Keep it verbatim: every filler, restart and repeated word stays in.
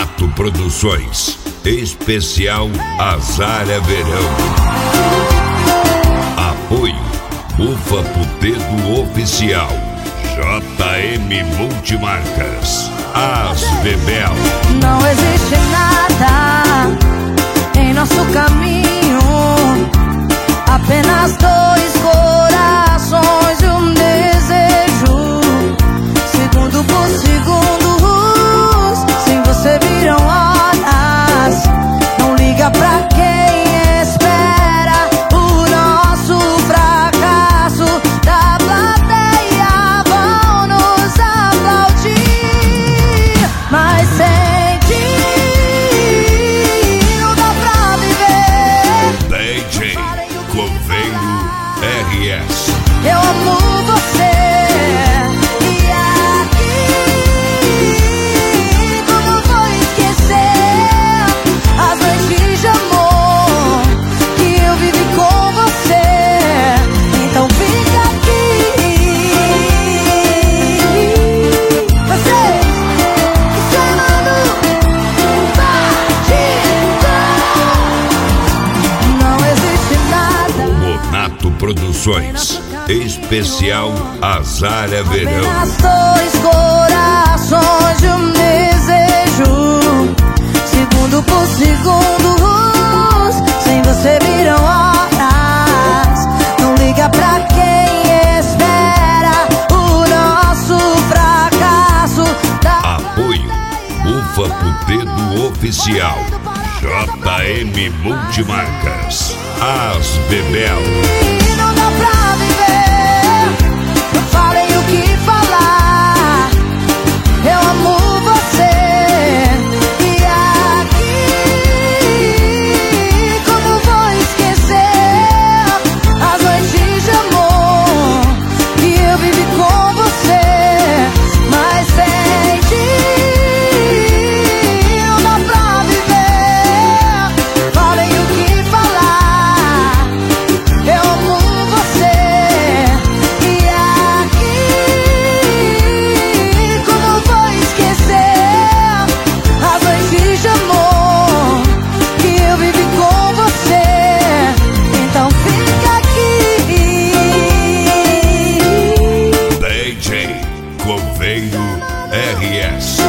Monato Produções, especial Azalea Verão. Apoio Bufa Putedo Oficial, J M Multimarcas, As Bebel. Não existe nada em nosso caminho, apenas dois corações e um desejo. Segundo por segundo, sem você viram horas. Não liga pra quem espera o nosso fracasso. Da plateia vão nos aplaudir, mas sem ti não dá pra viver. D J Coveiro R S. Eu amo você. Produções, especial Azalea Verão. Apenas dois corações e um desejo. Segundo por segundo, sem você viram horas. Não liga pra quem espera o nosso fracasso. Da Apoio Bufa Putedo Oficial, J M Multimarcas, As Bebel. Não dá pra viver, não falem o que falar. Eu amo você. E aqui, como vou esquecer as noites de amor que eu vivi com você. Mas sem ti não dá pra viver. Falem o que falar. Eu amo você. E aqui, como vou esquecer as noites de amor que eu vivi com você. Então fica aqui. D J Coveiro R S.